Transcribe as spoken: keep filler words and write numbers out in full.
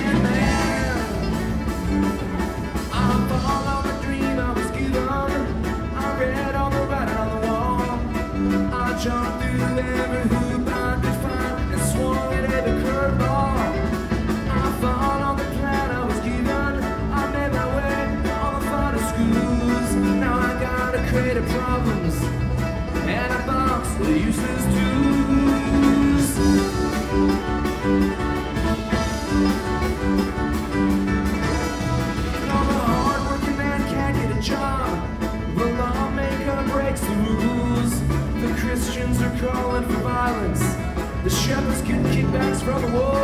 weekend man. I followed the dream I was given. I read all the writing on the wall. I jumped through every hoop I could find and swung at every curveball. I followed the plan I was given. I made my way on the final schools. Now I got a crate of problems and a box with useless tools. No, the hard-working man can't get a job. The lawmaker breaks the rules. The Christians are calling for violence. The shepherds get kickbacks from the wolves.